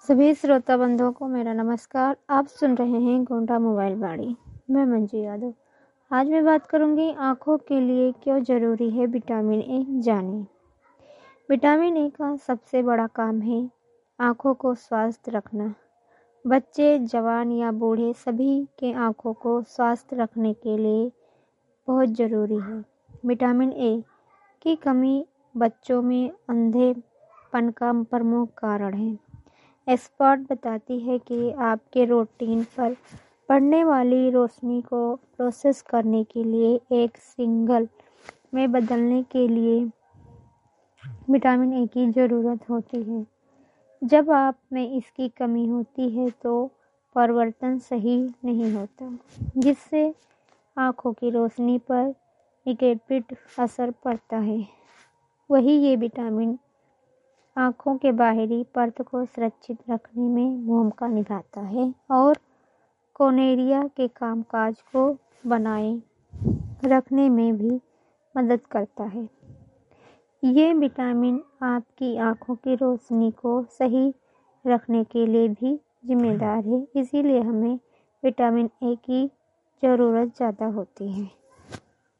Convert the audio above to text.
सभी श्रोता बंधुओं को मेरा नमस्कार। आप सुन रहे हैं गोंडा मोबाइल वाणी। मैं मंजू यादव। आज मैं बात करूंगी आँखों के लिए क्यों ज़रूरी है विटामिन ए जानें। विटामिन ए का सबसे बड़ा काम है आँखों को स्वस्थ रखना। बच्चे, जवान या बूढ़े सभी के आँखों को स्वस्थ रखने के लिए बहुत ज़रूरी है। विटामिन ए की कमी बच्चों में अंधेपन का प्रमुख कारण है। एक्सपर्ट बताती है कि आपके रूटीन पर पड़ने वाली रोशनी को प्रोसेस करने के लिए एक सिग्नल में बदलने के लिए विटामिन ए की ज़रूरत होती है। जब आप में इसकी कमी होती है तो परिवर्तन सही नहीं होता, जिससे आँखों की रोशनी पर नेगेटिव असर पड़ता है। वही ये विटामिन आँखों के बाहरी परत को सुरक्षित रखने में भूमिका निभाता है और कॉर्निया के कामकाज को बनाए रखने में भी मदद करता है। ये विटामिन आपकी आँखों की रोशनी को सही रखने के लिए भी जिम्मेदार है, इसीलिए हमें विटामिन ए की ज़रूरत ज़्यादा होती है।